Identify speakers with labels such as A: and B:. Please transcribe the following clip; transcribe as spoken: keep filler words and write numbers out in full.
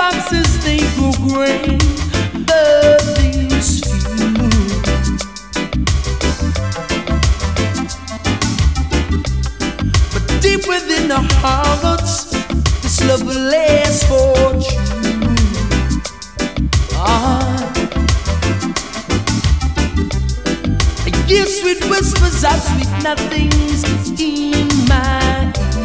A: foxes they grow gray, but these few. But deep within our hearts, this love will last for true. Ah, I give sweet whispers of sweet nothings in my